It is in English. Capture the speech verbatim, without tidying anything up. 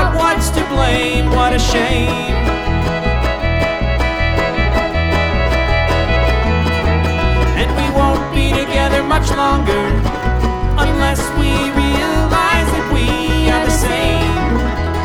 But what's to blame? What a shame. And we won't be together much longer unless we